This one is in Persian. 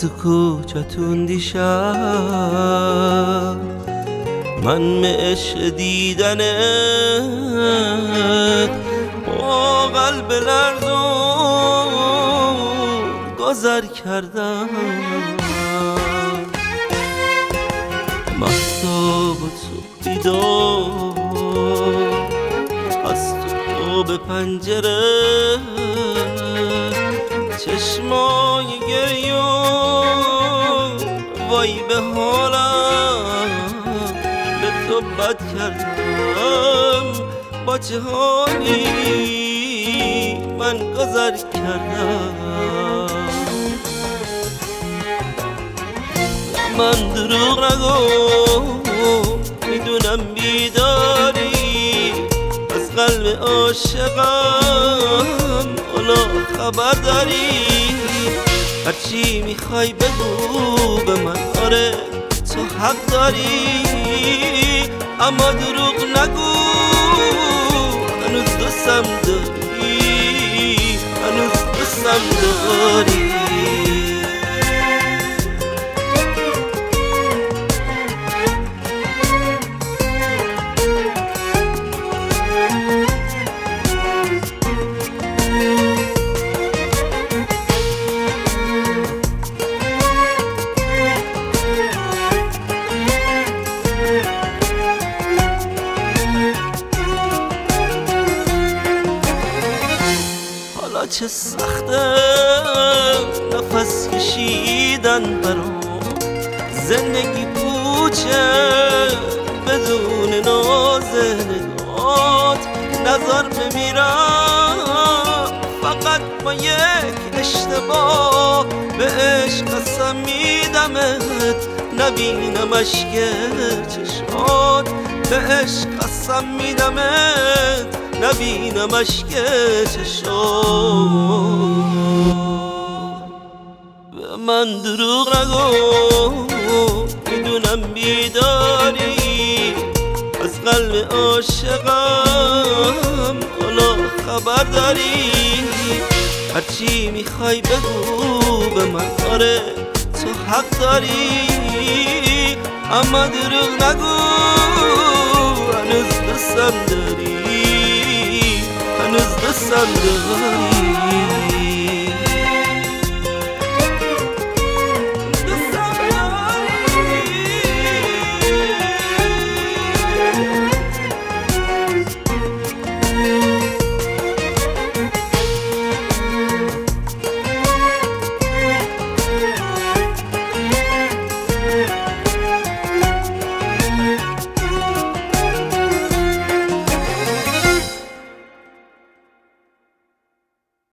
تو کوچتون دیشب من معش دیدنت با قلب لرزون گذر کردم. مهتاب تو بیدار از تو به پنجره چشمای گریون وای به حالم به تو بد کردم. با چه حالی من گذر کردم. من دروغ نگو میدونم بیداری از قلب عاشقم حالا خبر داری. هرچی میخوای بگو به من آره تو حق داری اما دروغ نگو هنوز دوستم داری هنوز دوستم داری. چه سخته نفس کشیدن برام زندگی پوچه بدون ناز نگات نظر بمیرم فقط با یک اشتباه به عشق قسم میدمت نبینم اشک چشمات به عشق قسم میدمت نبینم اشک چشات. به من دروغ نگو میدونم بیداری از قلب عاشقم حالا خبر داری. هرچی میخوای بگو به من آره تو حق داری اما دروغ نگو هنوز دوستم داری هنوز دوستم داری.